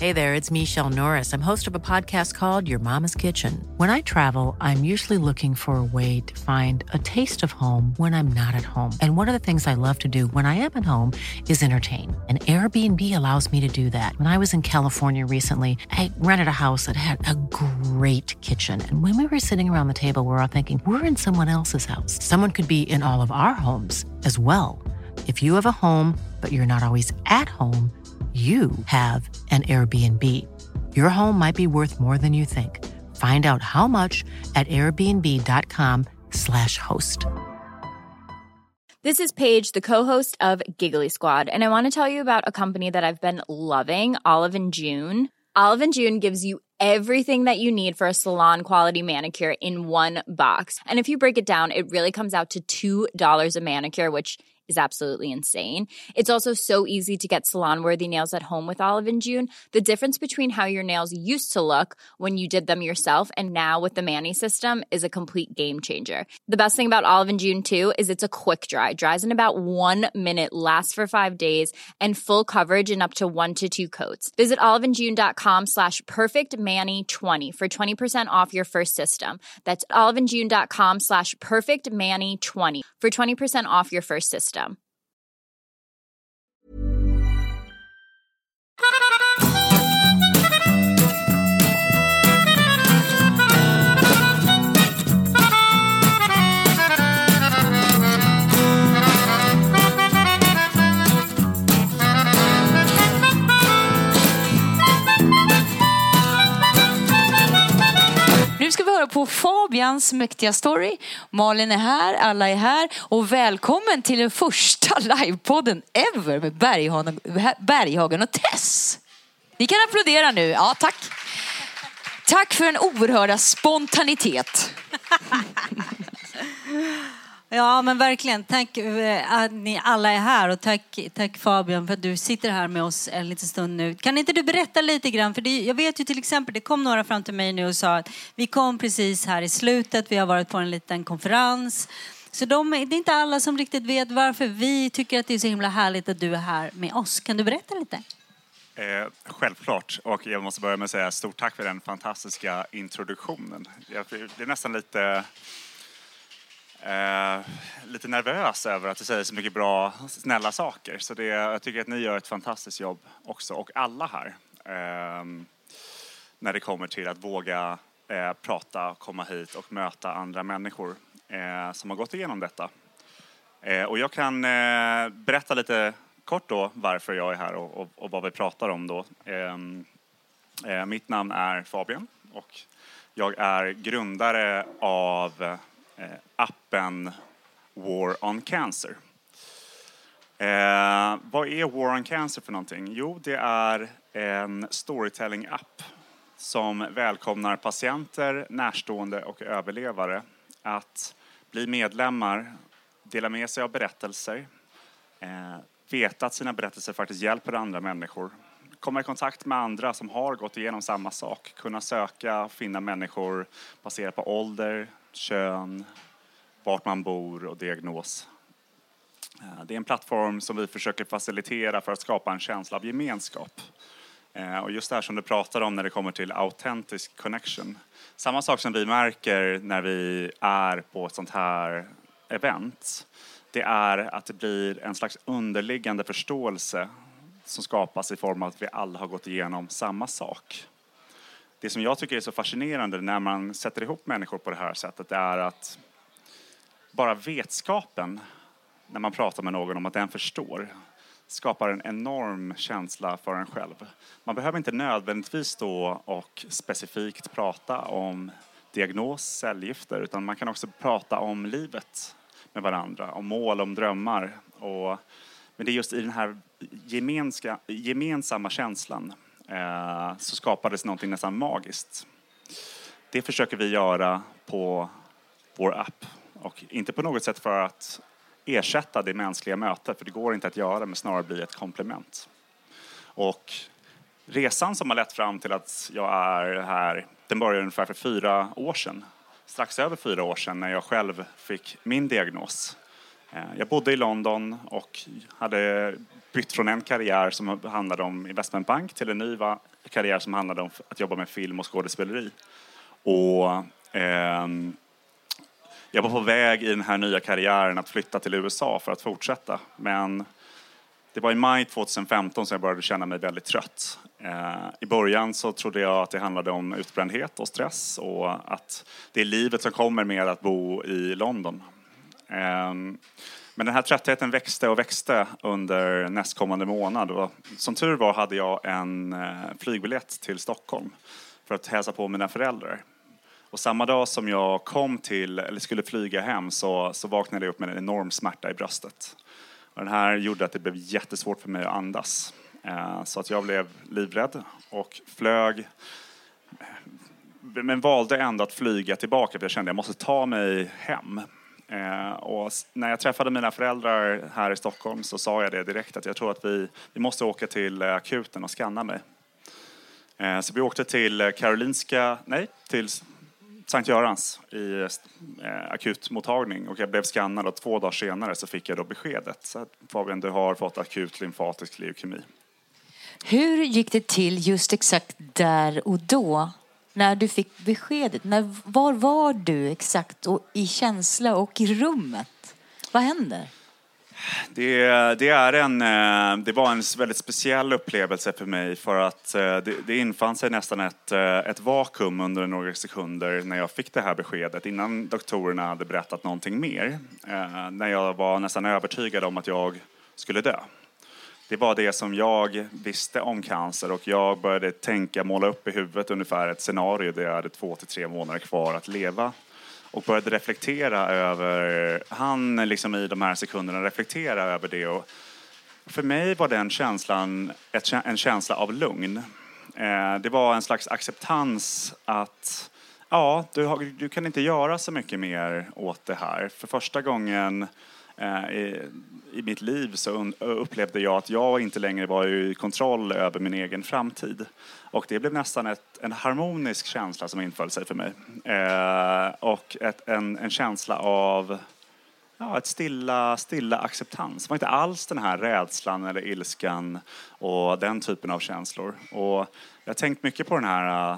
Hey there, it's Michelle Norris. I'm host of a podcast called Your Mama's Kitchen. When I travel, I'm usually looking for a way to find a taste of home when I'm not at home. And one of the things I love to do when I am at home is entertain. And Airbnb allows me to do that. When I was in California recently, I rented a house that had a great kitchen. And when we were sitting around the table, we were all thinking, we're in someone else's house. Someone could be in all of our homes as well. If you have a home, but you're not always at home, you have an Airbnb. Your home might be worth more than you think. Find out how much at airbnb.com/host. This is Paige, the co-host of Giggly Squad, and I want to tell you about a company that I've been loving, Olive & June. Olive & June gives you everything that you need for a salon-quality manicure in one box. And if you break it down, it really comes out to $2 a manicure, which is absolutely insane. It's also so easy to get salon-worthy nails at home with Olive & June. The difference between how your nails used to look when you did them yourself and now with the Mani system is a complete game changer. The best thing about Olive & June, too, is it's a quick dry. Dries in about 1 minute, lasts for 5 days, and full coverage in up to 1 to 2 coats. Visit oliveandjune.com/perfectmani20 for 20% off your first system. That's oliveandjune.com/perfectmani20 for 20% off your first system. Nu ska vi höra på Fabians mäktiga story. Malin är här, alla är här. Och välkommen till den första livepodden ever med Berghagen och Tess. Ni kan applådera nu. Ja, tack. Tack för en oerhörda spontanitet. Ja, men verkligen. Tack att ni alla är här. Och tack Fabian för att du sitter här med oss en liten stund nu. Kan inte du berätta lite grann? För jag vet ju till exempel, det kom några fram till mig nu och sa att vi kom precis här i slutet. Vi har varit på en liten konferens. Så det är inte alla som riktigt vet varför vi tycker att det är så himla härligt att du är här med oss. Kan du berätta lite? Självklart, och jag måste börja med att säga stort tack för den fantastiska introduktionen. Jag blir nästan lite nervös över att du säger så mycket bra, snälla saker. Så jag tycker att ni gör ett fantastiskt jobb också, och alla här. När det kommer till att våga prata, komma hit och möta andra människor som har gått igenom detta. Och jag kan berätta lite kort då varför jag är här och vad vi pratar om då. Mitt namn är Fabian och jag är grundare av appen War on Cancer. Vad är War on Cancer för någonting? Jo, det är en storytelling-app som välkomnar patienter, närstående och överlevare att bli medlemmar, dela med sig av berättelser, veta att sina berättelser faktiskt hjälper andra människor, komma i kontakt med andra som har gått igenom samma sak, kunna söka och finna människor baserat på ålder, kön, vart man bor och diagnos. Det är en plattform som vi försöker facilitera för att skapa en känsla av gemenskap. Och just det här som du pratar om när det kommer till authentic connection. Samma sak som vi märker när vi är på ett sånt här event. Det är att det blir en slags underliggande förståelse som skapas i form av att vi alla har gått igenom samma sak. Det som jag tycker är så fascinerande när man sätter ihop människor på det här sättet är att bara vetskapen när man pratar med någon om att den förstår skapar en enorm känsla för en själv. Man behöver inte nödvändigtvis stå och specifikt prata om diagnos, cellgifter, utan man kan också prata om livet med varandra, om mål, om drömmar. Men det är just i den här gemensamma känslan så skapades någonting nästan magiskt. Det försöker vi göra på vår app. Och inte på något sätt för att ersätta det mänskliga mötet, för det går inte att göra, men snarare bli ett komplement. Och resan som har lett fram till att jag är här, den började ungefär för 4 år sedan. Strax över 4 år sedan när jag själv fick min diagnos. Jag bodde i London och hade bytt från en karriär som handlade om investmentbank till en ny karriär som handlade om att jobba med film och skådespeleri. Och jag var på väg i den här nya karriären att flytta till USA för att fortsätta. Men det var i maj 2015 som jag började känna mig väldigt trött. I början så trodde jag att det handlade om utbrändhet och stress och att det är livet som kommer med att bo i London. Men den här tröttheten växte och växte under nästkommande månad. Och som tur var hade jag en flygbiljett till Stockholm för att hälsa på mina föräldrar. Och samma dag som jag skulle flyga hem så vaknade jag upp med en enorm smärta i bröstet. Och den här gjorde att det blev jättesvårt för mig att andas. Så att jag blev livrädd och flög. Men valde ändå att flyga tillbaka för jag kände att jag måste ta mig hem. Och när jag träffade mina föräldrar här i Stockholm så sa jag det direkt att jag tror att vi måste åka till akuten och skanna mig. Så vi åkte till till Sankt Görans i akutmottagning och jag blev skannad och 2 dagar senare så fick jag då beskedet. Så att Fabian, du har fått akut lymfatisk leukemi. Hur gick det till just exakt där och då när du fick beskedet? Var var du exakt och i känsla och i rummet? Vad hände? Det var en väldigt speciell upplevelse för mig för att det infann sig nästan ett vakuum under några sekunder när jag fick det här beskedet innan doktorerna hade berättat någonting mer. När jag var nästan övertygad om att jag skulle dö. Det var det som jag visste om cancer och jag började måla upp i huvudet ungefär ett scenario där jag hade 2 till 3 månader kvar att leva. Och började reflektera över, i de här sekunderna reflektera över det. Och för mig var den känslan en känsla av lugn. Det var en slags acceptans att du kan inte göra så mycket mer åt det här. För första gången i mitt liv så upplevde jag att jag inte längre var i kontroll över min egen framtid. Och det blev nästan en harmonisk känsla som inföll sig för mig. Och en känsla av ett stilla acceptans. Det var inte alls den här rädslan eller ilskan och den typen av känslor. Och jag har tänkt mycket på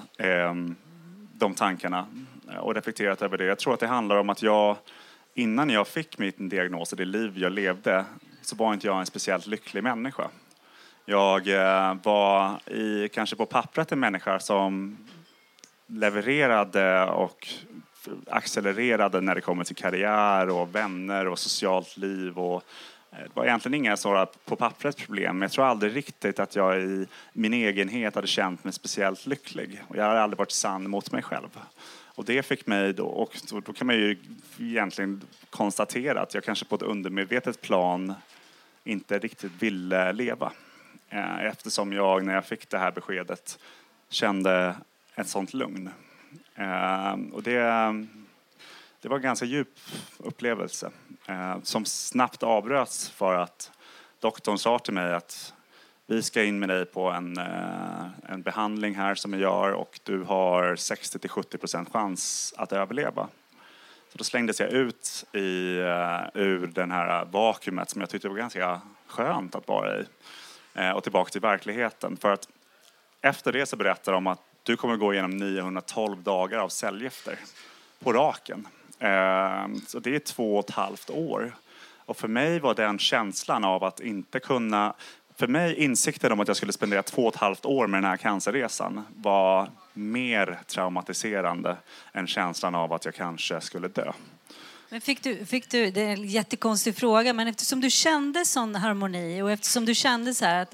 de tankarna och reflekterat över det. Jag tror att det handlar om att innan jag fick min diagnos och det liv jag levde så var inte jag en speciellt lycklig människa. Jag var kanske på pappret en människa som levererade och accelererade när det kommer till karriär och vänner och socialt liv. Och det var egentligen inga sådana på pappret problem. Men jag tror aldrig riktigt att jag i min egenhet hade känt mig speciellt lycklig. Och jag har aldrig varit sann mot mig själv. Och det fick mig då kan man ju egentligen konstatera att jag kanske på ett undermedvetet plan inte riktigt ville leva. Eftersom jag när jag fick det här beskedet kände ett sånt lugn. Och det var en ganska djup upplevelse som snabbt avbröts för att doktorn sa till mig att vi ska in med dig på en behandling här som jag gör och du har 60-70% chans att överleva. Så då slängdes jag ut ur den här vakuumet som jag tyckte var ganska skönt att vara i. Och tillbaka till verkligheten. För att efter det så berättar de att du kommer gå igenom 912 dagar av cellgifter på raken. Så det är 2,5 år. Och för mig var den känslan av att inte kunna... För mig insikten om att jag skulle spendera 2,5 år med den här cancerresan var mer traumatiserande än känslan av att jag kanske skulle dö. Men fick du, det är en jättekonstig fråga, men eftersom du kände sån harmoni och eftersom du kände så här att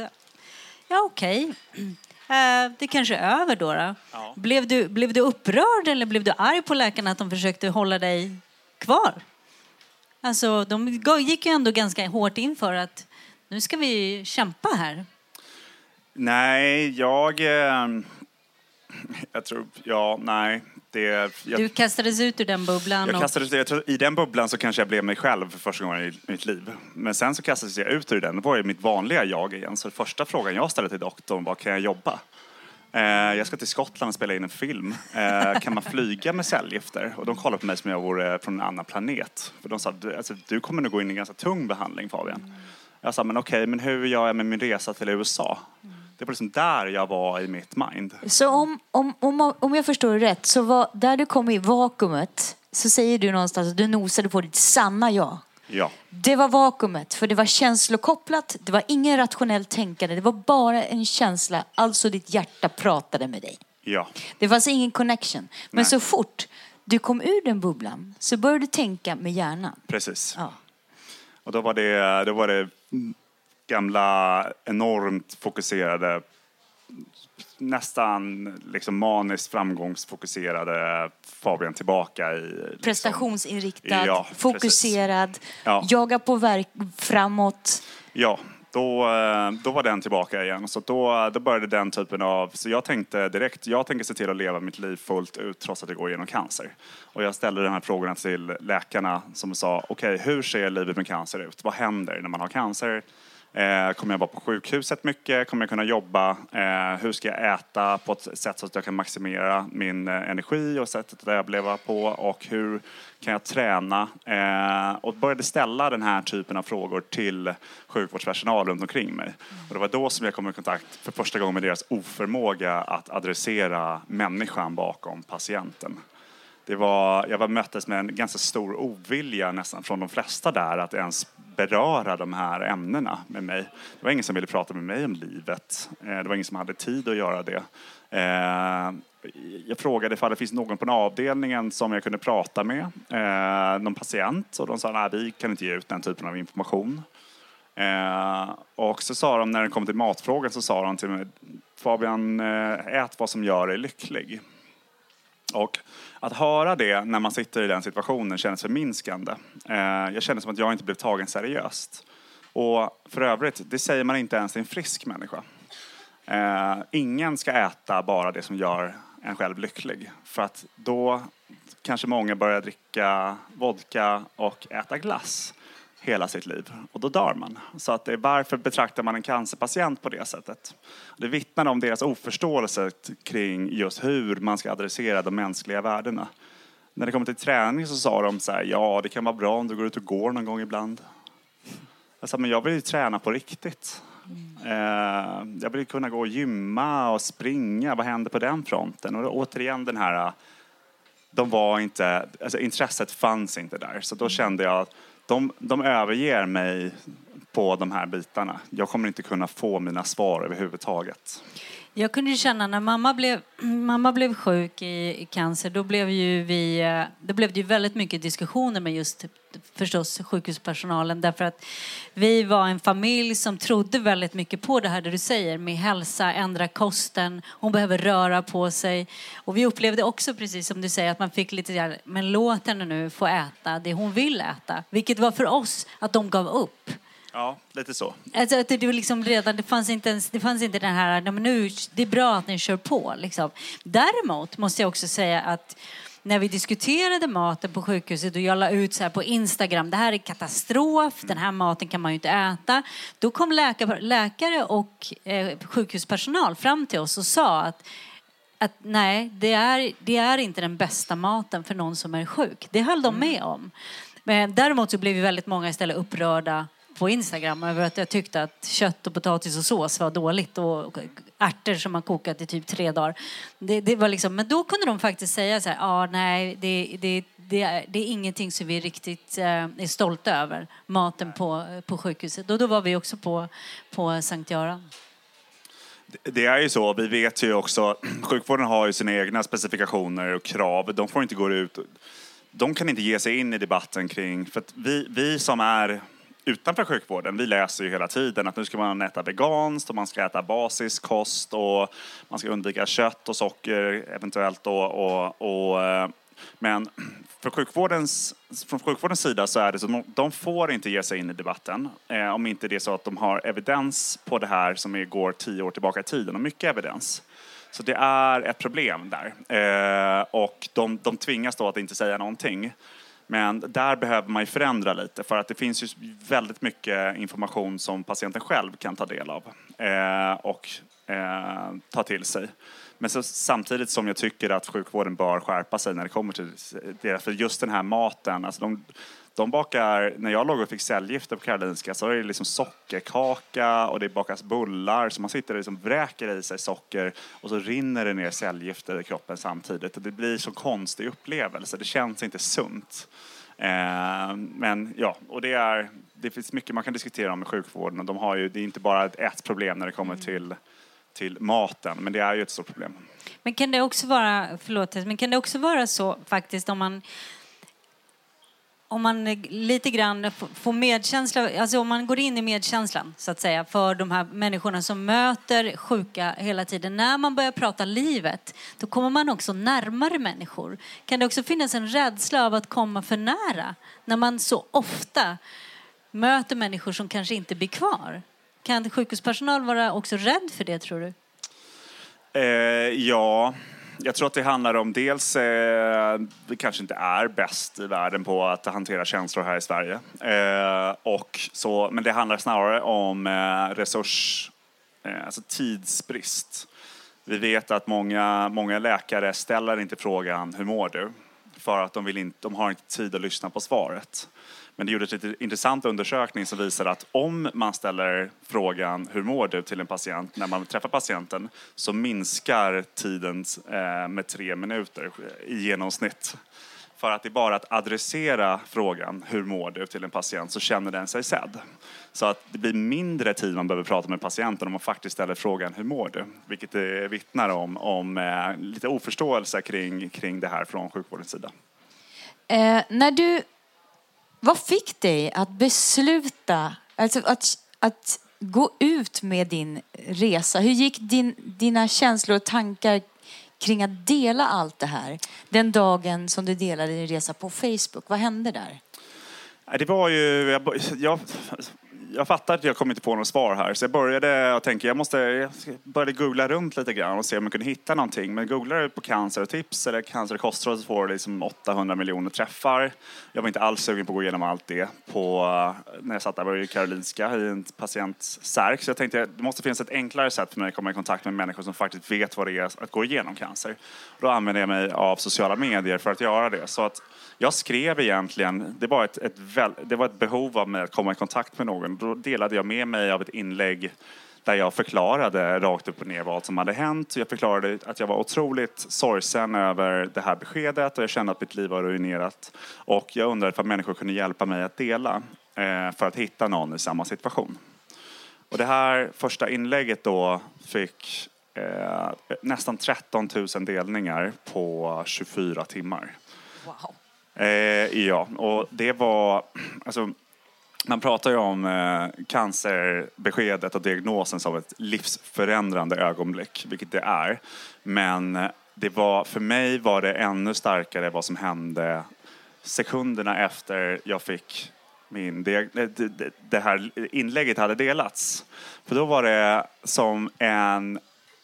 det kanske är över då. Ja. Blev du upprörd eller blev du arg på läkarna att de försökte hålla dig kvar? Alltså de gick ju ändå ganska hårt in för att nu ska vi kämpa här. Nej, jag tror, nej. Du kastades ut ur den bubblan. Jag tror, i den bubblan så kanske jag blev mig själv för första gången i mitt liv. Men sen så kastades jag ut ur den. Det var ju mitt vanliga jag igen. Så första frågan jag ställde till doktorn var, kan jag jobba? Jag ska till Skottland och spela in en film. Kan man flyga med cellgifter? Och de kollade på mig som jag vore från en annan planet. För de sa, du kommer nog gå in i en ganska tung behandling, Fabian. Jag sa, men okej, men hur gör jag med min resa till USA? Det var liksom där jag var i mitt mind. Så om jag förstår rätt, så var, där du kom i vakuumet, så säger du någonstans att du nosade på ditt sanna jag. Ja. Det var vakuumet, för det var känslokopplat, det var ingen rationellt tänkande, det var bara en känsla, alltså ditt hjärta pratade med dig. Ja. Det fanns ingen connection. Men Nej. så fort du kom ur den bubblan så började du tänka med hjärnan. Precis. Ja. Och då var det gamla, enormt fokuserade, nästan liksom maniskt framgångsfokuserade Fabian tillbaka i... Liksom, prestationsinriktad, ja, fokuserad, ja. jaga på framåt. Ja, då var den tillbaka igen. Så då började den typen av... Så jag tänkte direkt, jag tänker se till att leva mitt liv fullt ut trots att det går igenom cancer. Och jag ställde de här frågorna till läkarna som sa, okej, hur ser livet med cancer ut? Vad händer när man har cancer? Kommer jag vara på sjukhuset mycket? Kommer jag kunna jobba? Hur ska jag äta på ett sätt så att jag kan maximera min energi och sättet att överleva på? Och hur kan jag träna? Och började ställa den här typen av frågor till sjukvårdspersonal runt omkring mig. Och det var då som jag kom i kontakt för första gången med deras oförmåga att adressera människan bakom patienten. Jag möttes med en ganska stor ovilja nästan från de flesta där att ens beröra de här ämnena med mig. Det var ingen som ville prata med mig om livet. Det var ingen som hade tid att göra det. Jag frågade ifall det finns någon på den avdelningen som jag kunde prata med. Någon patient. Och de sa, nej, vi kan inte ge ut den typen av information. Och så sa de, när det kom till matfrågan, så sa de till mig, Fabian, ät vad som gör dig lycklig. Och att höra det när man sitter i den situationen känns förminskande. Jag kände som att jag inte blev tagen seriöst. Och för övrigt, det säger man inte ens till en frisk människa. Ingen ska äta bara det som gör en själv lycklig. För att då kanske många börjar dricka vodka och äta glass hela sitt liv. Och då dör man. Så att varför betraktar man en cancerpatient på det sättet? Det vittnar om deras oförståelse kring just hur man ska adressera de mänskliga värdena. När det kommer till träning så sa de så här, ja, det kan vara bra om du går ut och går någon gång ibland. Jag sa, men jag vill ju träna på riktigt. Jag vill kunna gå och gymma och springa. Vad händer på den fronten? Och återigen den här, intresset fanns inte där. Så då kände jag att de överger mig på de här bitarna. Jag kommer inte kunna få mina svar överhuvudtaget. Jag kunde känna när mamma blev sjuk i cancer, då blev det ju väldigt mycket diskussioner med just förstås sjukhuspersonalen, därför att vi var en familj som trodde väldigt mycket på det här du säger med hälsa, ändra kosten, hon behöver röra på sig, och vi upplevde också precis som du säger att man fick lite där, men låt henne nu få äta det hon vill äta, vilket var för oss att de gav upp. Ja, lite så. Alltså att det var liksom redan, det fanns inte den här, men nu, det är bra att ni kör på liksom. Däremot måste jag också säga att när vi diskuterade maten på sjukhuset och jag la ut så här på Instagram, det här är katastrof, den här maten kan man ju inte äta. Då kom läkare och sjukhuspersonal fram till oss och sa att nej, det är inte den bästa maten för någon som är sjuk. Det höll de med om. Men däremot så blev vi väldigt många istället upprörda på Instagram över att jag tyckte att kött och potatis och sås var dåligt och ärtor som man kokat i typ 3 dagar. Det var liksom, men då kunde de faktiskt säga så här, nej, det är ingenting som vi riktigt är stolta över, maten på sjukhuset. Och då var vi också på Sankt Göran. Det är ju så, vi vet ju också, sjukvården har ju sina egna specifikationer och krav. De får inte gå ut, de kan inte ge sig in i debatten kring, för att vi som är utanför sjukvården, vi läser ju hela tiden att nu ska man äta veganskt och man ska äta basisk kost och man ska undvika kött och socker eventuellt men från sjukvårdens sida så är det så att de får inte ge sig in i debatten om inte det är så att de har evidens på det här som går 10 år tillbaka i tiden och mycket evidens. Så det är ett problem där och de tvingas då att inte säga någonting. Men där behöver man ju förändra lite, för att det finns ju väldigt mycket information som patienten själv kan ta del av. Och ta till sig. Men så, samtidigt som jag tycker att sjukvården bör skärpa sig när det kommer till det. För just den här maten, alltså de bakar, när jag låg och fick cellgifter på Karolinska så är det liksom sockerkaka och det bakas bullar. Så man sitter och liksom vräker i sig socker och så rinner det ner cellgifter i kroppen samtidigt. Och det blir så konstig upplevelse, det känns inte sunt. Men ja, och det finns mycket man kan diskutera om med sjukvården. Och det är inte bara ett problem när det kommer till maten, men det är ju ett stort problem. Men kan det också vara så faktiskt om man lite grann får medkänsla, alltså om man går in i medkänslan så att säga för de här människorna som möter sjuka hela tiden. När man börjar prata livet, då kommer man också närmare människor. Kan det också finnas en rädsla av att komma för nära när man så ofta möter människor som kanske inte blir kvar? Kan sjukhuspersonal vara också rädd för det, tror du? Ja, jag tror att det handlar om dels vi kanske inte är bäst i världen på att hantera känslor här i Sverige. Men det handlar snarare om alltså tidsbrist. Vi vet att många läkare ställer inte frågan hur mår du? För att de har inte tid att lyssna på svaret. Men det gjordes en lite intressant undersökning som visar att om man ställer frågan hur mår du till en patient när man träffar patienten så minskar tiden med 3 minuter i genomsnitt. För att det är bara att adressera frågan hur mår du till en patient så känner den sig sedd. Så att det blir mindre tid man behöver prata med patienten om man faktiskt ställer frågan hur mår du? Vilket det vittnar om lite oförståelse kring det här från sjukvårdens sida. Vad fick dig att besluta, alltså att gå ut med din resa? Hur gick dina känslor och tankar kring att dela allt det här? Den dagen som du delade din resa på Facebook, vad hände där? Det var ju, jag fattade att jag kom inte på något svar här. Så jag började tänka, jag började googla runt lite grann och se om jag kunde hitta någonting. Men googlade på cancer och tips eller cancer och kostråd så får det liksom 800 miljoner träffar. Jag var inte alls sugen på att gå igenom allt det. När jag satt där var i Karolinska i en patientsärk. Så jag tänkte det måste finnas ett enklare sätt för mig att komma i kontakt med människor som faktiskt vet vad det är att gå igenom cancer. Då använde jag mig av sociala medier för att göra det. Så att jag skrev egentligen, det var ett behov av mig att komma i kontakt med någon. Då delade jag med mig av ett inlägg där jag förklarade rakt upp och ner vad som hade hänt. Jag förklarade att jag var otroligt sorgsen över det här beskedet och jag kände att mitt liv var ruinerat. Och jag undrade om människor kunde hjälpa mig att dela för att hitta någon i samma situation. Och det här första inlägget då fick nästan 13 000 delningar på 24 timmar. Wow. Ja, och det var, alltså, man pratar ju om cancerbeskedet och diagnosen som ett livsförändrande ögonblick, vilket det är. Men för mig var det ännu starkare vad som hände sekunderna efter jag fick det här inlägget hade delats. För då var det som en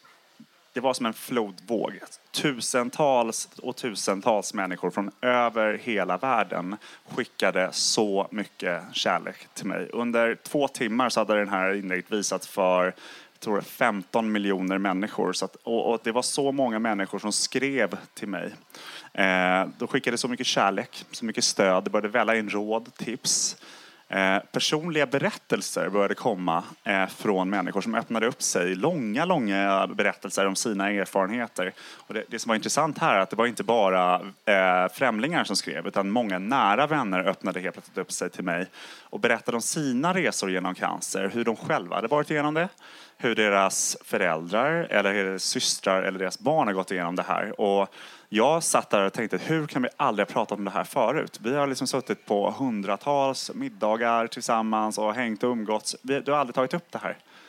flodvåg. Tusentals och tusentals människor från över hela världen skickade så mycket kärlek till mig. Under 2 timmar så hade den här inlägget visats för 15 miljoner människor. Och det var så många människor som skrev till mig. De skickade så mycket kärlek, så mycket stöd. Det började välla in råd, tips. Personliga berättelser började komma från människor som öppnade upp sig. Långa berättelser om sina erfarenheter. Och det som var intressant här är att det var inte bara främlingar som skrev utan många nära vänner öppnade helt plötsligt upp sig till mig och berättade om sina resor genom cancer. Hur de själva hade varit igenom det. Hur deras föräldrar eller deras systrar eller deras barn har gått igenom det här. Och jag satt där och tänkte, hur kan vi aldrig ha pratat om det här förut? Vi har liksom suttit på hundratals middagar tillsammans och hängt och umgåtts. Du har aldrig tagit upp det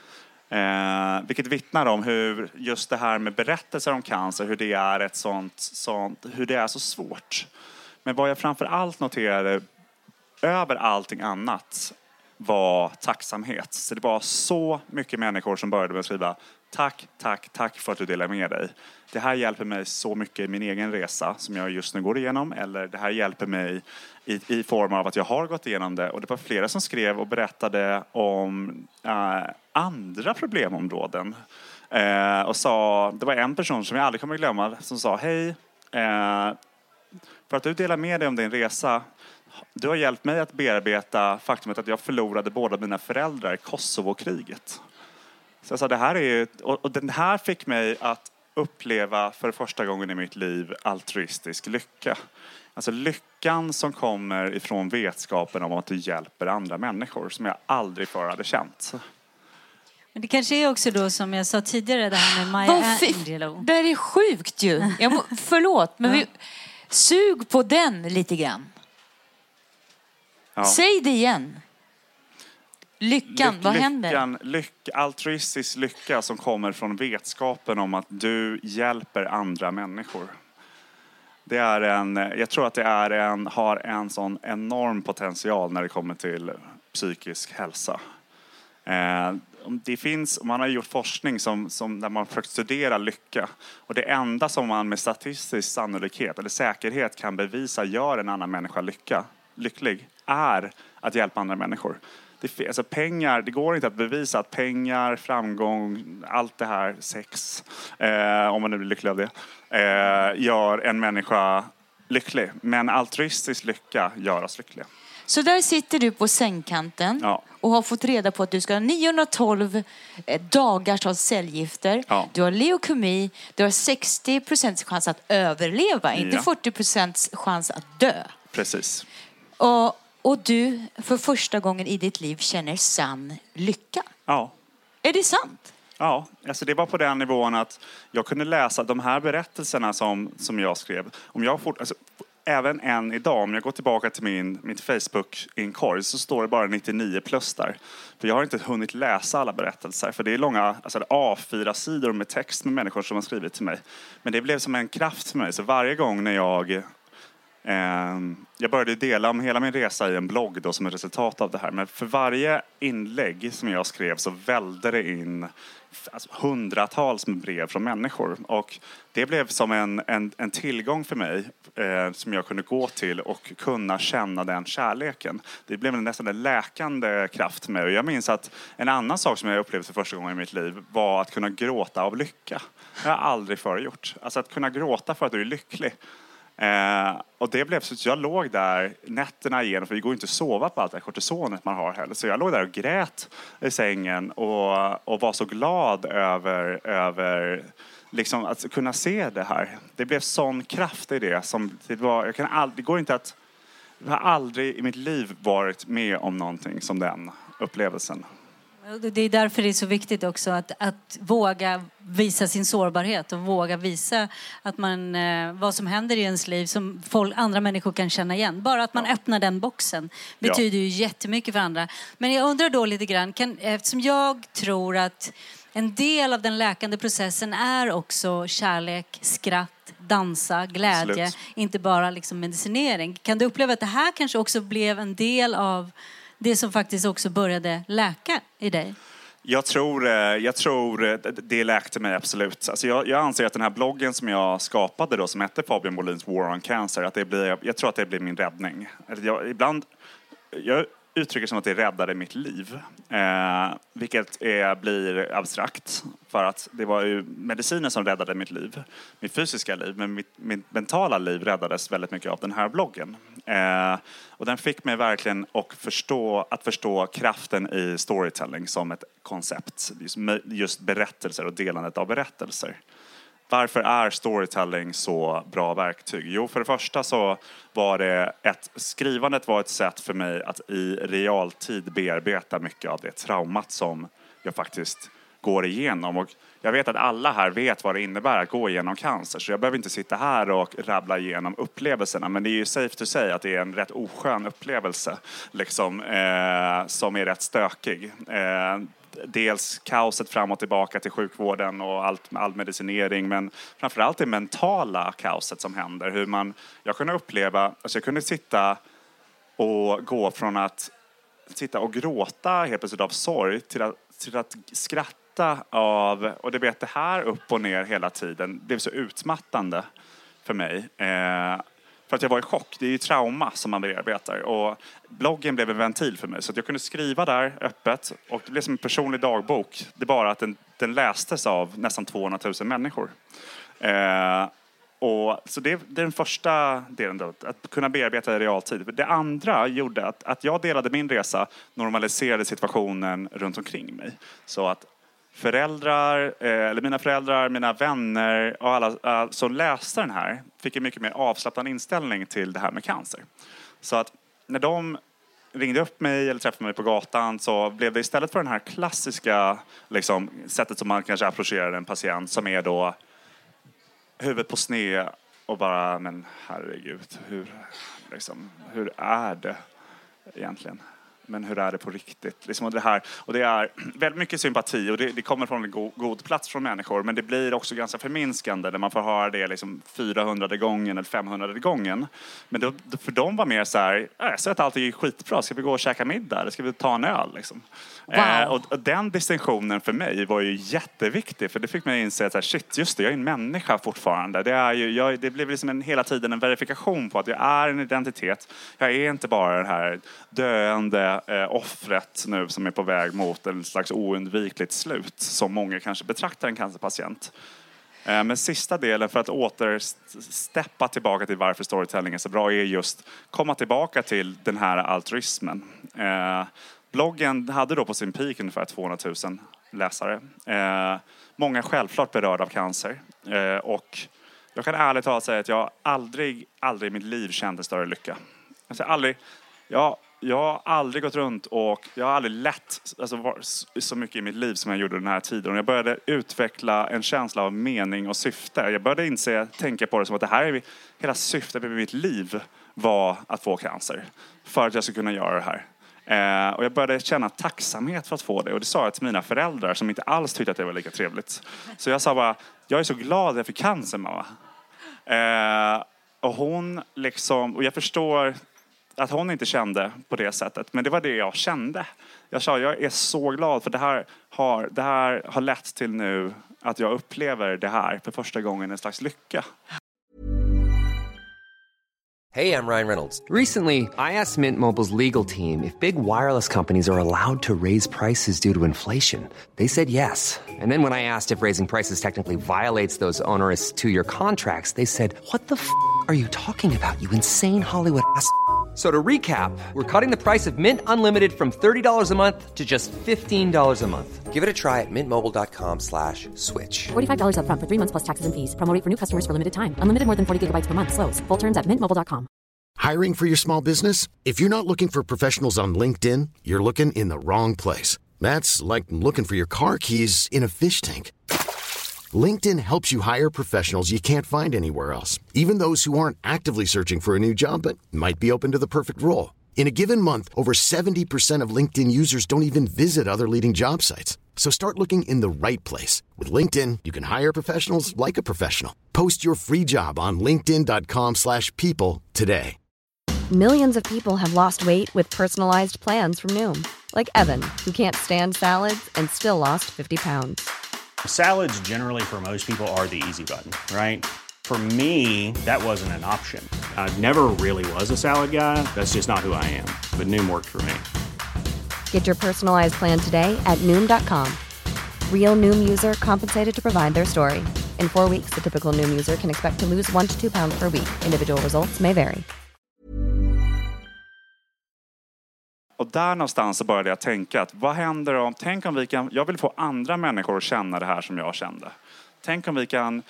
här. Vilket vittnar om hur just det här med berättelser om cancer, hur det är hur det är så svårt. Men vad jag framför allt noterade över allting annat var tacksamhet. Så det var så mycket människor som började med att skriva tack för att du delar med dig. Det här hjälper mig så mycket i min egen resa som jag just nu går igenom. Eller det här hjälper mig i form av att jag har gått igenom det. Och det var flera som skrev och berättade om andra problemområden. Och sa, det var en person som jag aldrig kommer att glömma som sa: hej, för att du delar med dig om din resa. Du har hjälpt mig att bearbeta faktumet att jag förlorade båda mina föräldrar i Kosovo-kriget. Så jag sa, det här är, och den här fick mig att uppleva för första gången i mitt liv altruistisk lycka. Alltså lyckan som kommer ifrån vetskapen om att du hjälper andra människor som jag aldrig förr hade känt. Men det kanske är också då som jag sa tidigare det här med Maya Angelou. Det är sjukt ju. Förlåt, men sug på den lite grann. Ja. Säg det igen. Lyckan, vad händer? Altruistisk lycka som kommer från vetskapen om att du hjälper andra människor. Det är jag tror att det har en sån enorm potential när det kommer till psykisk hälsa. Det finns, man har gjort forskning där man försökt studera lycka. Och det enda som man med statistisk sannolikhet eller säkerhet kan bevisa gör en annan människa lycklig är att hjälpa andra människor. Alltså pengar, det går inte att bevisa att pengar, framgång, allt det här, sex, om man nu blir lycklig av det, gör en människa lycklig. Men altruistisk lycka gör oss lyckliga. Så där sitter du på sängkanten och har fått reda på att du ska ha 912 dagars av cellgifter. Ja. Du har leukemi, du har 60% chans att överleva, inte 40% chans att dö. Precis. Och du för första gången i ditt liv känner sann lycka. Ja. Är det sant? Ja, alltså det var på den nivån att jag kunde läsa de här berättelserna som jag skrev. Även än idag, om jag går tillbaka till mitt Facebook-inkorg så står det bara 99 plus där. För jag har inte hunnit läsa alla berättelser. För det är långa A4-sidor med text med människor som har skrivit till mig. Men det blev som en kraft för mig. Så varje gång när jag började dela om hela min resa i en blogg då, som ett resultat av det här. Men för varje inlägg som jag skrev så vällde det in hundratals med brev från människor. Och det blev som en tillgång för mig som jag kunde gå till och kunna känna den kärleken. Det blev nästan en läkande kraft för mig. Och jag minns att en annan sak som jag upplevde för första gången i mitt liv var att kunna gråta av lycka. Det har jag aldrig förr gjort. Alltså att kunna gråta för att du är lycklig. Och det blev så att jag låg där nätterna igenom, för det går inte att sova på allt det här kortisonet man har heller. Så jag låg där och grät i sängen och var så glad över liksom att kunna se det här. Det blev sån kraft i det som det var. Jag har aldrig i mitt liv varit med om någonting som den upplevelsen. Det är därför det är så viktigt också att våga visa sin sårbarhet och våga visa att vad som händer i ens liv som andra människor kan känna igen. Bara att man öppnar den boxen betyder ju jättemycket för andra. Men jag undrar då lite grann, eftersom jag tror att en del av den läkande processen är också kärlek, skratt, dansa, glädje, inte bara liksom medicinering. Kan du uppleva att det här kanske också blev en del av det som faktiskt också började läka i dig? Jag tror det läkte mig absolut. Alltså jag anser att den här bloggen som jag skapade då, som hette Fabian Molins War on Cancer, jag tror att det blir min räddning. Jag uttrycker som att det räddade mitt liv. Vilket blir abstrakt. För att det var ju medicinen som räddade mitt liv. Mitt fysiska liv. Men mitt mentala liv räddades väldigt mycket av den här bloggen. Och den fick mig verkligen att förstå kraften i storytelling som ett koncept. Just berättelser och delandet av berättelser. Varför är storytelling så bra verktyg? Jo, för det första så var det skrivandet var ett sätt för mig att i realtid bearbeta mycket av det traumat som jag faktiskt går igenom. Och jag vet att alla här vet vad det innebär att gå igenom cancer. Så jag behöver inte sitta här och rabbla igenom upplevelserna. Men det är ju safe to say att det är en rätt oskön upplevelse. Liksom, som är rätt stökig. Dels kaoset fram och tillbaka till sjukvården och all medicinering, men framförallt det mentala kaoset som händer. Jag kunde uppleva, jag kunde sitta och gå från att sitta och gråta helt plötsligt av sorg till att skratta av, och det här upp och ner hela tiden blev så utmattande för mig. För att jag var i chock. Det är ju trauma som man bearbetar. Och bloggen blev en ventil för mig. Så att jag kunde skriva där öppet. Och det blev som en personlig dagbok. Det är bara att den lästes av nästan 200 000 människor. Och så det är den första delen då, att kunna bearbeta i realtid. Det andra gjorde att jag delade min resa, normaliserade situationen runt omkring mig. Så att mina föräldrar, mina vänner och alla som läste den här fick en mycket mer avslappnad inställning till det här med cancer. Så att när de ringde upp mig eller träffade mig på gatan så blev det istället för den här klassiska liksom, sättet som man kanske approcherar en patient som är då huvudet på sned och bara, men herregud, hur är det egentligen? Men hur är det på riktigt? Liksom, och det är väldigt mycket sympati och det kommer från en god plats från människor. Men det blir också ganska förminskande när man får höra det liksom 400:e gången eller 500:e gången. Men för dem var mer så här, så att allt är skitbra. Ska vi gå och käka middag eller ska vi ta en öl? Liksom? Wow. Och den distinktionen för mig var ju jätteviktig. För det fick mig inse att shit, just det, jag är en människa fortfarande. Det blev liksom hela tiden en verifikation på att jag är en identitet. Jag är inte bara den här döende offret nu som är på väg mot en slags oundvikligt slut som många kanske betraktar en cancerpatient. Men sista delen för att återsteppa tillbaka till varför storytelling är så bra är just komma tillbaka till den här altruismen. Bloggen hade då på sin peak ungefär 200 000 läsare. Många självklart berörda av cancer. Och jag kan ärligt talat säga att jag aldrig i mitt liv kände större lycka. Jag har aldrig gått runt och jag har aldrig lett så mycket i mitt liv som jag gjorde den här tiden. Jag började utveckla en känsla av mening och syfte. Jag började tänka på det som att det här är hela syftet med mitt liv var att få cancer. För att jag skulle kunna göra det här. Och jag började känna tacksamhet för att få det. Och det sa jag till mina föräldrar som inte alls tyckte att det var lika trevligt. Så jag sa bara, jag är så glad att jag fick cancer, mamma. Och hon liksom, och jag förstår att hon inte kände på det sättet. Men det var det jag kände. Jag sa, jag är så glad för det här har lett till nu att jag upplever det här för första gången en slags lycka. Hey, I'm Ryan Reynolds. Recently, I asked Mint Mobile's legal team if big wireless companies are allowed to raise prices due to inflation. They said yes. And then when I asked if raising prices technically violates those onerous two-year contracts, they said, what the f*** are you talking about, you insane Hollywood ass? So to recap, we're cutting the price of Mint Unlimited from $30 a month to just $15 a month. Give it a try at mintmobile.com/switch. $45 up front for 3 months plus taxes and fees. Promo rate for new customers for limited time. Unlimited more than 40 gigabytes per month. Slows full terms at mintmobile.com. Hiring for your small business? If you're not looking for professionals on LinkedIn, you're looking in the wrong place. That's like looking for your car keys in a fish tank. LinkedIn helps you hire professionals you can't find anywhere else, even those who aren't actively searching for a new job but might be open to the perfect role. In a given month, over 70% of LinkedIn users don't even visit other leading job sites. So start looking in the right place. With LinkedIn, you can hire professionals like a professional. Post your free job on linkedin.com/people today. Millions of people have lost weight with personalized plans from Noom. Like Evan, who can't stand salads and still lost 50 pounds. Salads generally for most people are the easy button, right? For me, that wasn't an option. I never really was a salad guy. That's just not who I am. But Noom worked for me. Get your personalized plan today at Noom.com. Real Noom user compensated to provide their story. In 4 weeks, the typical Noom user can expect to lose 1 to 2 pounds per week. Individual results may vary. Och där någonstans så började jag tänka att vad händer om, jag vill få andra människor att känna det här som jag kände. Tänk om vi kan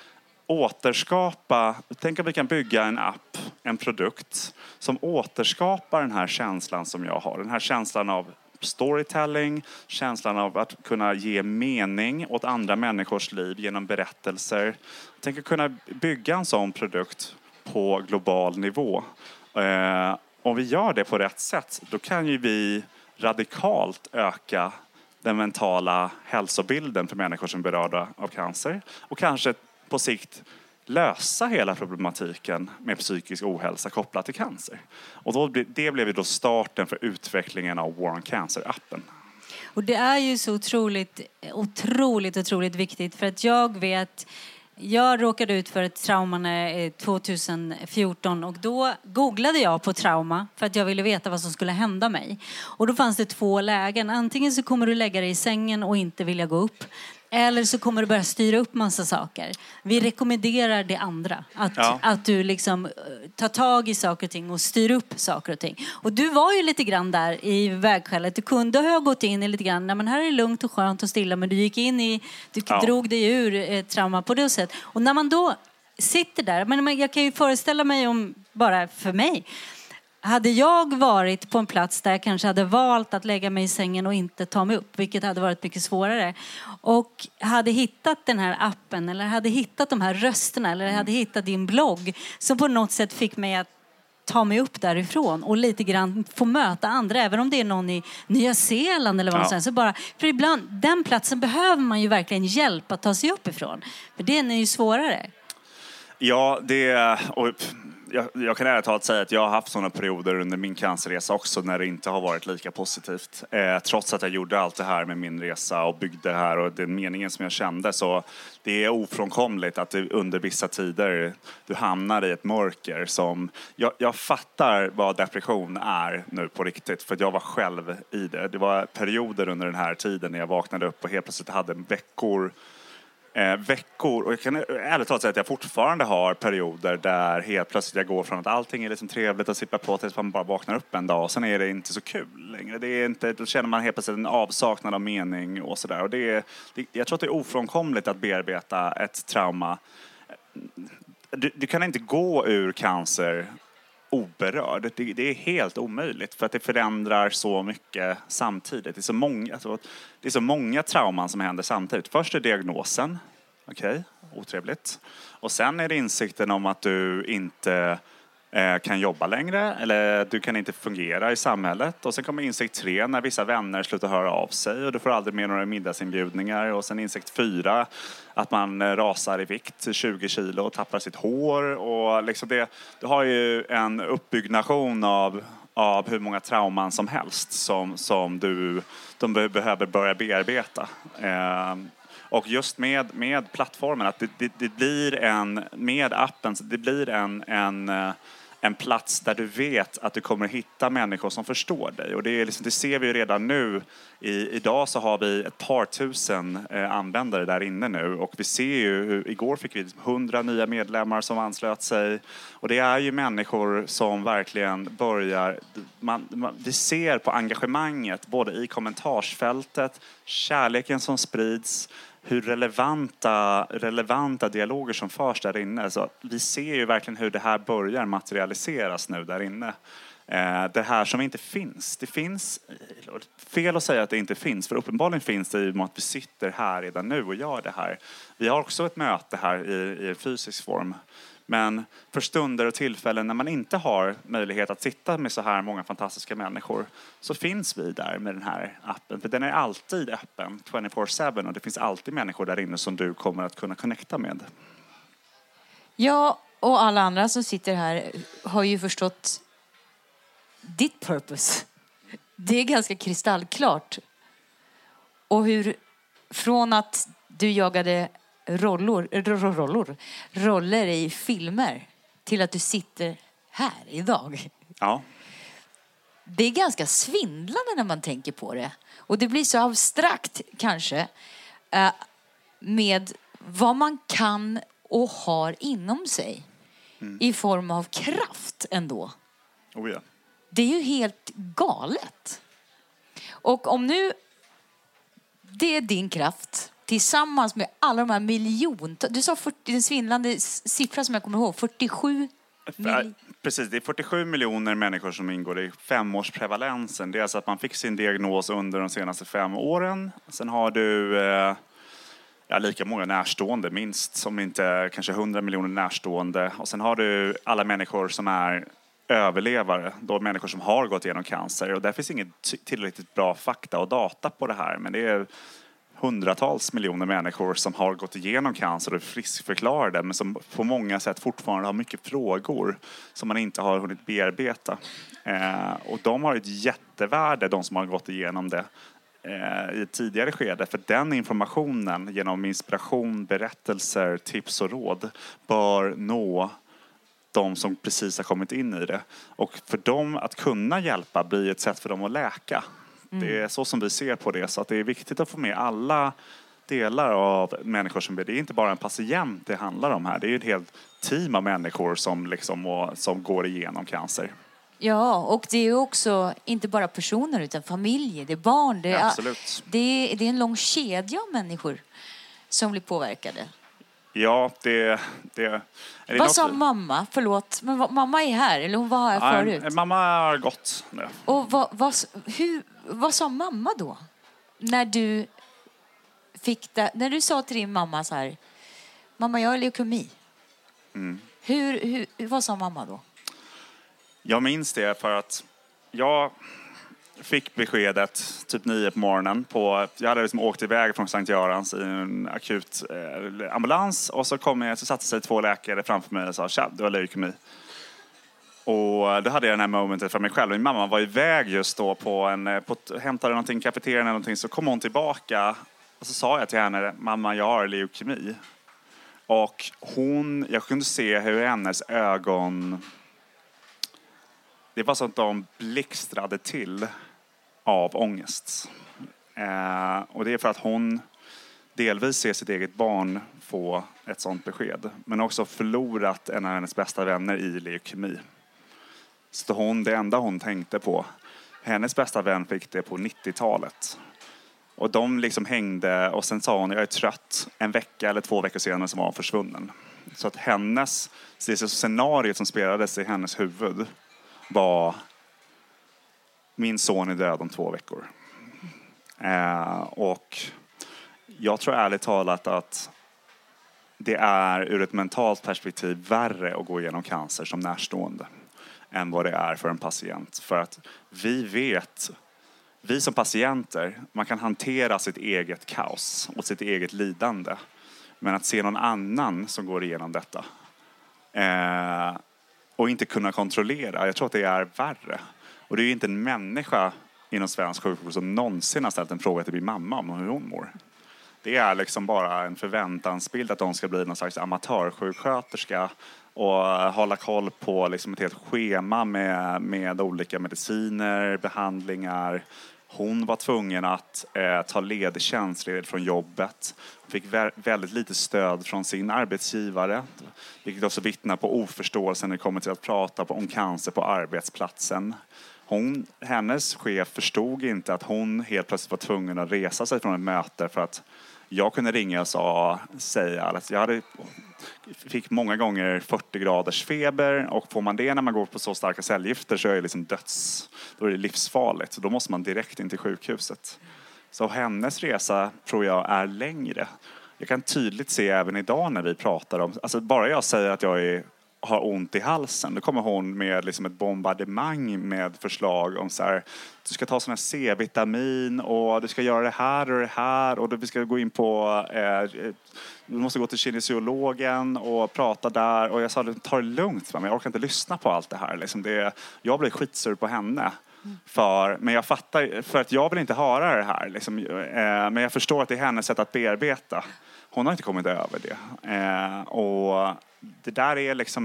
bygga en app, en produkt som återskapar den här känslan som jag har. Den här känslan av storytelling, känslan av att kunna ge mening åt andra människors liv genom berättelser. Tänk att kunna bygga en sån produkt på global nivå. Om vi gör det på rätt sätt, då kan ju vi radikalt öka den mentala hälsobilden för människor som är berörda av cancer. Och kanske på sikt lösa hela problematiken med psykisk ohälsa kopplat till cancer. Och det blev ju då starten för utvecklingen av War on Cancer-appen. Och det är ju så otroligt viktigt. För att jag råkade ut för ett trauma 2014 och då googlade jag på trauma för att jag ville veta vad som skulle hända mig. Och då fanns det 2 lägen. Antingen så kommer du lägga dig i sängen och inte vilja gå upp. Eller så kommer du börja styra upp massa saker. Vi rekommenderar det andra. Att du liksom tar tag i saker och ting och styr upp saker och ting. Och du var ju lite grann där i vägskälet. Du kunde ha gått in i lite grann. Nej, men här är det lugnt och skönt och stilla. Men du gick in i... Du drog dig ur trauma på det sättet. Och när man då sitter där... Men jag kan ju föreställa mig om... Bara för mig... Hade jag varit på en plats där jag kanske hade valt att lägga mig i sängen och inte ta mig upp, vilket hade varit mycket svårare, och hade hittat den här appen eller hade hittat de här rösterna eller hade hittat din blogg som på något sätt fick mig att ta mig upp därifrån och lite grann få möta andra, även om det är någon i Nya Zeeland eller vad man säger. Så bara, för ibland, den platsen behöver man ju verkligen hjälp att ta sig upp ifrån. För den är ju svårare. Ja, jag kan ärligt talat säga att jag har haft sådana perioder under min cancerresa också när det inte har varit lika positivt. Trots att jag gjorde allt det här med min resa och byggde det här och den meningen som jag kände, så det är ofrånkomligt att du under vissa tider du hamnar i ett mörker som... Jag fattar vad depression är nu på riktigt, för jag var själv i det. Det var perioder under den här tiden när jag vaknade upp och helt plötsligt hade veckor, och jag kan ärligt talat säga att jag fortfarande har perioder där helt plötsligt jag går från att allting är liksom trevligt att sitta på tills man bara vaknar upp en dag och sen är det inte så kul längre. Då känner man helt plötsligt en avsaknad av mening och sådär. Och jag tror att det är ofrånkomligt att bearbeta ett trauma. Du kan inte gå ur cancer oberörd. Det är helt omöjligt för att det förändrar så mycket samtidigt. Det är så många trauman som händer samtidigt. Först är diagnosen. Okej, otrevligt. Och sen är det insikten om att du inte kan jobba längre eller du kan inte fungera i samhället. Och sen kommer insikt 3 när vissa vänner slutar höra av sig och du får aldrig med några middagsinbjudningar. Och sen insikt 4 att man rasar i vikt 20 kilo och tappar sitt hår. Och liksom du har ju en uppbyggnation av hur många trauman som helst som de behöver börja bearbeta. Och just med plattformen, att det blir med appen, så det blir en plats där du vet att du kommer hitta människor som förstår dig. Och det ser vi ju redan nu. Idag så har vi ett par tusen användare där inne nu. Och vi ser ju hur igår fick vi 100 nya medlemmar som anslöt sig. Och det är ju människor som verkligen börjar... Vi ser på engagemanget både i kommentarsfältet, kärleken som sprids, hur relevanta dialoger som förs där inne. Så vi ser ju verkligen hur det här börjar materialiseras nu där inne. Det här som inte finns. Det finns fel att säga att det inte finns, för uppenbarligen finns det i och med att vi sitter här redan nu och gör det här. Vi har också ett möte här i fysisk form. Men för stunder och tillfällen när man inte har möjlighet att sitta med så här många fantastiska människor, så finns vi där med den här appen. För den är alltid öppen 24/7 och det finns alltid människor där inne som du kommer att kunna connecta med. Ja, och alla andra som sitter här har ju förstått ditt purpose. Det är ganska kristallklart. Och hur från att du jagade roller i filmer till att du sitter här idag. Ja. Det är ganska svindlande när man tänker på det. Och det blir så abstrakt kanske med vad man kan och har inom sig i form av kraft ändå. Oh ja. Det är ju helt galet. Och om nu det är din kraft tillsammans med alla de här miljontals... Du sa en svindlande siffra som jag kommer ihåg. 47 miljoner. Precis, det är 47 miljoner människor som ingår i 5-årsprevalensen. Det är alltså att man fick sin diagnos under de senaste 5 åren. Sen har du lika många närstående, minst, som inte kanske 100 miljoner närstående. Och sen har du alla människor som är överlevare, då människor som har gått igenom cancer. Och där finns inget tillräckligt bra fakta och data på det här. Men det är hundratals miljoner människor som har gått igenom cancer och är friskförklarade, men som på många sätt fortfarande har mycket frågor som man inte har hunnit bearbeta. Och de har ett jättevärde, de som har gått igenom det i ett tidigare skede. För den informationen genom inspiration, berättelser, tips och råd bör nå de som precis har kommit in i det. Och för dem att kunna hjälpa blir ett sätt för dem att läka. Det är så som vi ser på det. Så att det är viktigt att få med alla delar av människor som det är inte bara en patient det handlar om här. Det är ju ett helt team av människor som går igenom cancer. Ja, och det är ju också inte bara personer utan familjer, det är barn. Absolut. Det är en lång kedja av människor som blir påverkade. Ja, Vad sa mamma? Förlåt, men mamma är här, eller hon var här förut? Mamma har gått nu. Och vad sa mamma då? När du när du sa till din mamma så här, mamma, jag har leukemi. Vad sa mamma då? Jag minns det för att jag fick beskedet typ 9 på morgonen. Jag hade liksom åkt iväg från Sankt Görans i en akut ambulans. Och så satte sig 2 läkare framför mig och sa, tja, du har leukemi. Och då hade jag den här momentet för mig själv. Min mamma var iväg just då hämtade någonting, kafeterian eller någonting. Så kom hon tillbaka och så sa jag till henne, mamma, jag har leukemi. Och jag kunde se hur hennes ögon, det var så att de blixtrade till av ångest. Och det är för att hon delvis ser sitt eget barn få ett sånt besked. Men också förlorat en av hennes bästa vänner i leukemi. Så det enda hon tänkte på, hennes bästa vän fick det på 90-talet. Och de liksom hängde och sen sa hon, jag är trött. En vecka eller 2 veckor senare så var hon försvunnen. Så att scenariot som spelades i hennes huvud var, min son är död om 2 veckor. Och jag tror ärligt talat att det är ur ett mentalt perspektiv värre att gå igenom cancer som närstående än vad det är för en patient. För att vi som patienter, man kan hantera sitt eget kaos och sitt eget lidande. Men att se någon annan som går igenom detta och inte kunna kontrollera, jag tror att det är värre. Och det är ju inte en människa inom svensk sjukvård som någonsin har ställt en fråga till min mamma om hur hon mår. Det är liksom bara en förväntansbild att de ska bli någon slags amatörsjuksköterska och hålla koll på liksom ett helt schema med olika mediciner, behandlingar. Hon var tvungen att ta tjänstledigt från jobbet. Hon fick väldigt lite stöd från sin arbetsgivare. Vilket också vittnar på oförståelsen när det kommer till att prata om cancer på arbetsplatsen. Hennes chef förstod inte att hon helt plötsligt var tvungen att resa sig från ett möte för att jag kunde ringa och säga att jag fick många gånger 40 graders feber, och får man det när man går på så starka cellgifter så är det liksom då är det livsfarligt. Så då måste man direkt in till sjukhuset. Så hennes resa tror jag är längre. Jag kan tydligt se även idag när vi pratar om, alltså bara jag säger att jag har ont i halsen, då kommer hon med liksom ett bombardemang med förslag om så här, du ska ta sån här C-vitamin och du ska göra det här och vi ska gå in på du måste gå till kinesiologen och prata där, och jag sa, ta det lugnt, men jag orkar inte lyssna på allt det här liksom. Jag blir skitsur på henne. Men jag fattar, för att jag vill inte höra det här liksom, men jag förstår att det är hennes sätt att bearbeta. Hon har inte kommit över det. Och det där är liksom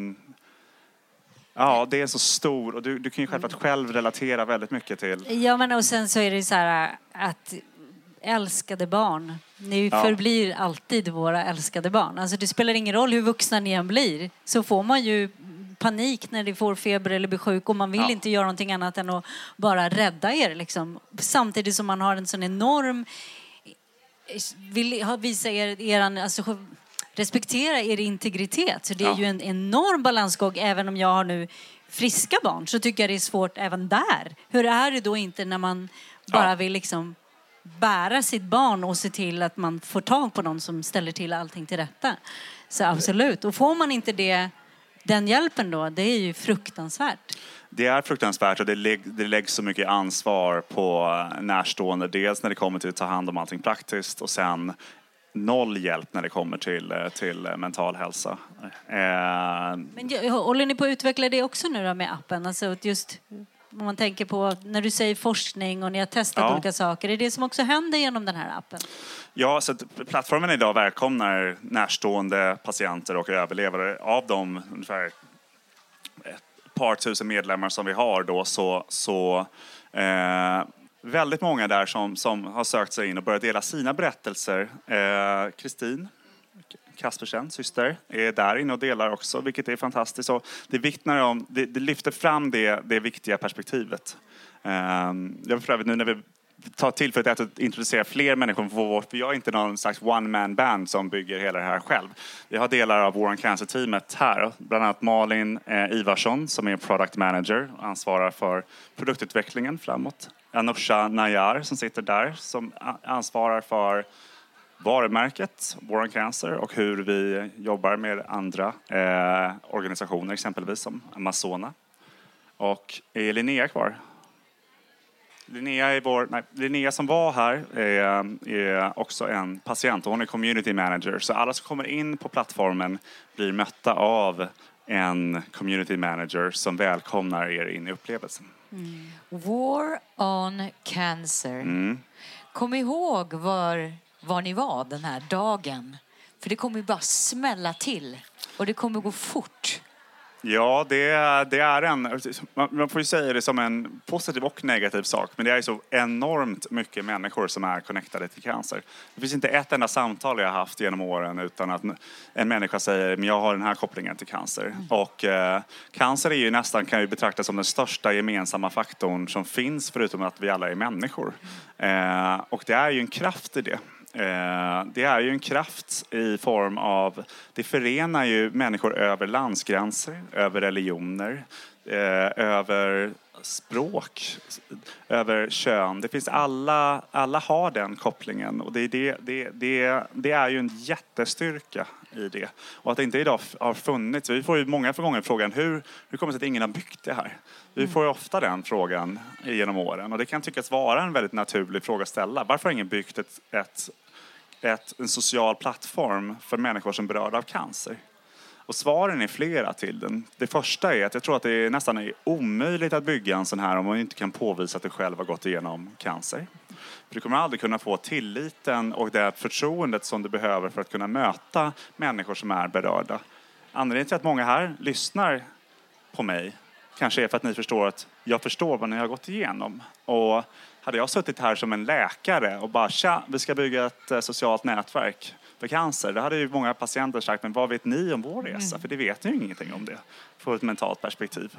det är så stor, och du kan ju själv relatera väldigt mycket till. Ja, men och sen så är det så här att älskade barn, ni förblir alltid våra älskade barn. Alltså det spelar ingen roll hur vuxna ni än blir, så får man ju panik när de får feber eller blir sjuk, och man vill inte göra någonting annat än att bara rädda er liksom. Samtidigt som man har en sån enorm visa alltså respektera er integritet. Så det är ju en enorm balansgång. Även om jag har nu friska barn, så tycker jag det är svårt även där. Hur är det då inte när man bara vill liksom bära sitt barn och se till att man får tag på någon som ställer till allting till rätta? Så absolut. Och får man inte den hjälpen då, det är ju fruktansvärt. Det är fruktansvärt, och det läggs så mycket ansvar på närstående. Dels när det kommer till att ta hand om allting praktiskt, och sen 0 hjälp när det kommer till mental hälsa. Men håller ni på att utveckla det också nu då med appen? Alltså just om man tänker på när du säger forskning och ni har testat olika saker. Är det som också händer genom den här appen? Ja, så plattformen idag välkomnar närstående patienter och överlevare. Av de ungefär ett par tusen medlemmar som vi har då, så väldigt många där som har sökt sig in och börjat dela sina berättelser. Kristin Kaspersen, syster, är där inne och delar också, vilket är fantastiskt. Och det vittnar om, det lyfter fram det viktiga perspektivet. Jag för övrigt nu när vi tar tillfället att introducera fler människor för jag är inte någon slags one-man band som bygger hela det här själv. Vi har delar av War on Cancer-teamet här, bland annat Malin Ivarsson som är product manager och ansvarar för produktutvecklingen framåt. Anusha Nayar som sitter där som ansvarar för varumärket War on Cancer och hur vi jobbar med andra organisationer, exempelvis som Amazona. Och är Linnea kvar? Linnea som var här är också en patient och hon är community manager. Så alla som kommer in på plattformen blir mötta av en community manager som välkomnar er in i upplevelsen. War on Cancer. Kom ihåg var ni var den här dagen. För det kommer ju bara smälla till. Och det kommer gå fort. Ja, det är man får ju säga det som en positiv och negativ sak. Men det är ju så enormt mycket människor som är connectade till cancer. Det finns inte ett enda samtal jag har haft genom åren utan att en människa säger men jag har den här kopplingen till cancer. Och cancer är ju nästan, kan ju betraktas som den största gemensamma faktorn som finns förutom att vi alla är människor. Och det är ju en kraft i det. Det är ju en kraft i form av, det förenar ju människor över landsgränser, över religioner, över språk, över kön. Det finns alla har den kopplingen och det är ju en jättestyrka i det. Och att det inte idag har funnits, vi får ju många gånger frågan hur kommer det sig att ingen har byggt det här? Vi får ju ofta den frågan genom åren och det kan tyckas vara en väldigt naturlig fråga att ställa. Varför har ingen byggt en social plattform för människor som berörda av cancer? Och svaren är flera till den. Det första är att jag tror att det nästan är omöjligt att bygga en sån här om man inte kan påvisa att du själv har gått igenom cancer. För du kommer aldrig kunna få tilliten och det förtroendet som du behöver för att kunna möta människor som är berörda. Anledningen till att många här lyssnar på mig kanske är för att ni förstår att jag förstår vad ni har gått igenom. Och hade jag suttit här som en läkare och bara tja, vi ska bygga ett socialt nätverk för cancer. Då hade ju många patienter sagt, men vad vet ni om vår resa? För det vet ni ju ingenting om det från ett mentalt perspektiv.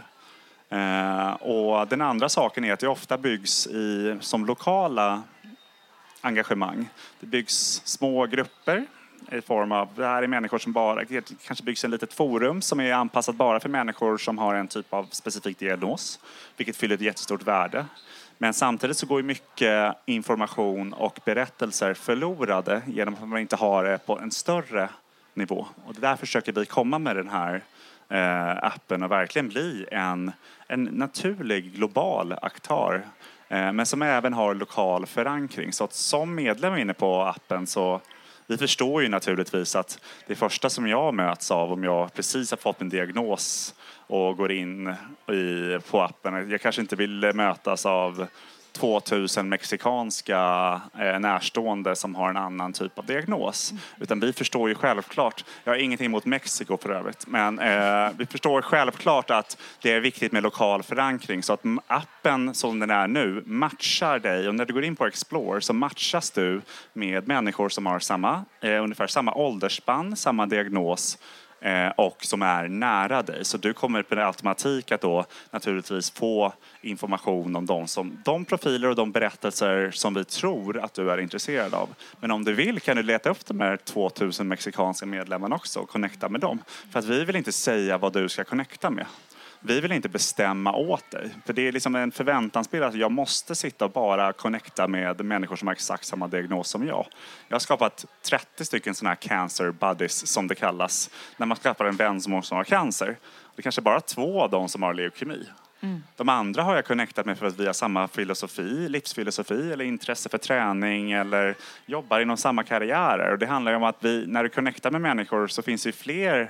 Och den andra saken är att det ofta byggs som lokala engagemang. Det byggs små grupper i form av, det här är människor som bara, det kanske byggs en litet forum som är anpassat bara för människor som har en typ av specifik diagnos. Vilket fyller ett jättestort värde. Men samtidigt så går ju mycket information och berättelser förlorade genom att man inte har det på en större nivå. Och där försöker vi komma med den här appen och verkligen bli en naturlig global aktör. Men som även har lokal förankring. Så att som medlem inne på appen så vi förstår ju naturligtvis att det första som jag möts av om jag precis har fått en diagnos och går in på appen. Jag kanske inte vill mötas av 2000 mexikanska närstående som har en annan typ av diagnos. Utan vi förstår ju självklart, jag har ingenting emot Mexiko för övrigt, men vi förstår självklart att det är viktigt med lokal förankring. Så att appen som den är nu matchar dig och när du går in på Explore så matchas du med människor som har ungefär samma åldersspann, samma diagnos och som är nära dig. Så du kommer på automatik att då naturligtvis få information om de profiler och de berättelser som vi tror att du är intresserad av. Men om du vill kan du leta upp de här 2000 mexikanska medlemmarna också och connecta med dem. För att vi vill inte säga vad du ska connecta med. Vi vill inte bestämma åt dig. För det är liksom en förväntansbild att jag måste sitta och bara connecta med människor som har exakt samma diagnos som jag. Jag har skapat 30 stycken sådana här cancer buddies som det kallas. När man skapar en vän som har cancer. Det är kanske bara 2 av dem som har leukemi. De andra har jag connectat med för att vi har samma filosofi, livsfilosofi eller intresse för träning eller jobbar inom samma karriärer. Och det handlar ju om att när du connectar med människor så finns det fler.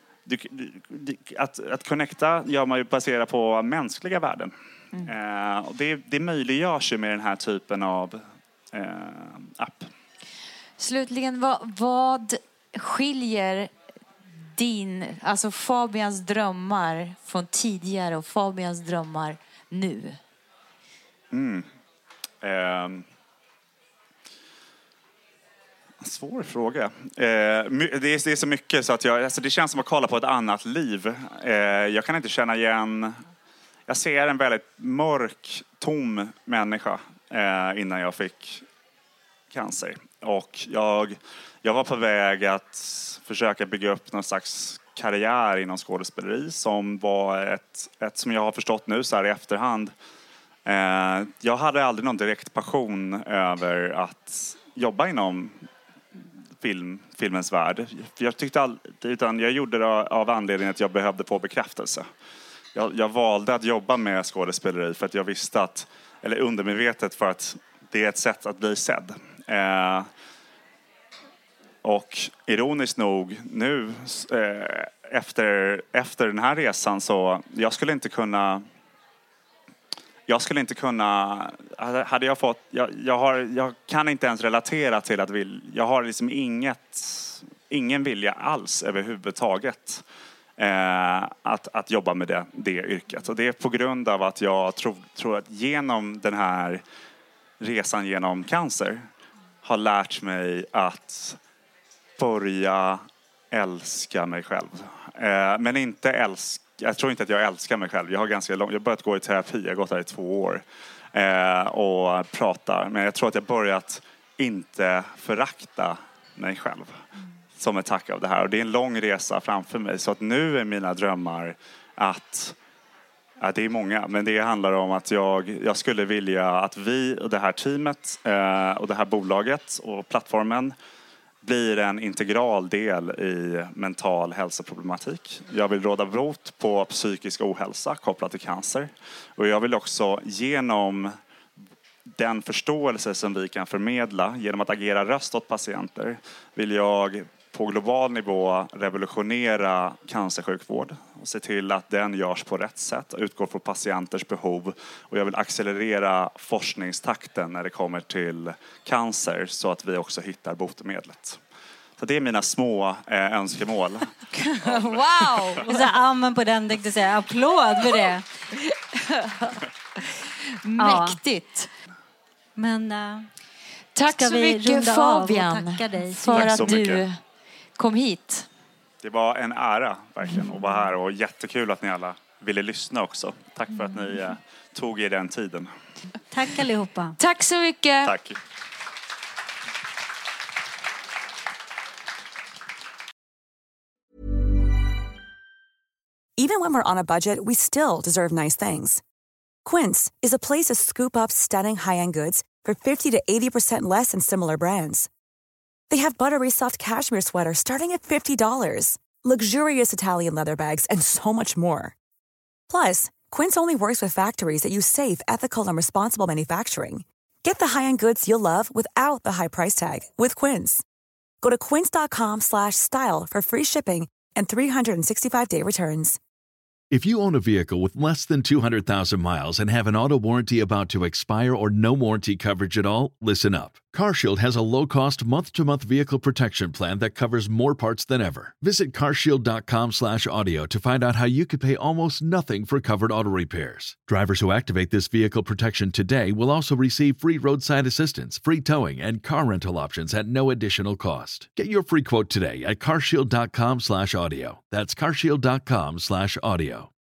Att connecta gör man ju baserat på mänskliga värden. Och det möjliggörs ju med den här typen av app. Slutligen, vad skiljer alltså Fabians drömmar från tidigare och Fabians drömmar nu? Svår fråga. Det är så mycket så att det känns som att kolla på ett annat liv. Jag kan inte känna igen... Jag ser en väldigt mörk, tom människa innan jag fick cancer. Och jag var på väg att försöka bygga upp någon slags karriär inom skådespeleri som var ett som jag har förstått nu så här i efterhand. Jag hade aldrig någon direkt passion över att jobba inom filmens värld. Jag tyckte utan jag gjorde det av anledningen att jag behövde få bekräftelse. Jag valde att jobba med skådespeleri för att jag visste att, eller undermedvetet för att det är ett sätt att bli sedd. Och ironiskt nog nu efter den här resan så jag skulle inte kunna hade jag fått jag kan inte ens relatera till att jag har liksom ingen vilja alls överhuvudtaget att jobba med det yrket. Och det är på grund av att jag tror att genom den här resan genom cancer har lärt mig att börja älska mig själv. Men inte jag tror inte att jag älskar mig själv. Jag har börjat gå i terapi. Jag har gått här i 2 år och pratar. Men jag tror att jag börjat inte förakta mig själv som ett tack av det här. Och det är en lång resa framför mig. Så att nu är mina drömmar att det är många. Men det handlar om att jag skulle vilja att vi och det här teamet och det här bolaget och plattformen blir en integral del i mental hälsoproblematik. Jag vill råda bot på psykisk ohälsa kopplat till cancer. Och jag vill också genom den förståelse som vi kan förmedla genom att agera röst åt patienter vill jag på global nivå revolutionera cancersjukvård och se till att den görs på rätt sätt, utgår från patienters behov. Och jag vill accelerera forskningstakten när det kommer till cancer så att vi också hittar botemedlet. Så det är mina små önskemål. Wow! Och så amen på den, tänkte jag säga. Applåd för det. Mäktigt. Men tack så mycket Fabian för att du kom hit. Det var en ära verkligen att vara här och jättekul att ni alla ville lyssna också. Tack för att ni tog er den tiden. Tack allihopa. Tack så mycket. Tack. Even when we're on a budget, we still deserve nice things. Quince is a place to scoop up stunning high-end goods for 50 to 80% less than similar brands. They have buttery soft cashmere sweaters starting at $50, luxurious Italian leather bags, and so much more. Plus, Quince only works with factories that use safe, ethical, and responsible manufacturing. Get the high-end goods you'll love without the high price tag with Quince. Go to quince.com/style for free shipping and 365-day returns. If you own a vehicle with less than 200,000 miles and have an auto warranty about to expire or no warranty coverage at all, listen up. CarShield has a low-cost month-to-month vehicle protection plan that covers more parts than ever. Visit carshield.com/audio to find out how you could pay almost nothing for covered auto repairs. Drivers who activate this vehicle protection today will also receive free roadside assistance, free towing, and car rental options at no additional cost. Get your free quote today at carshield.com/audio. That's carshield.com/audio.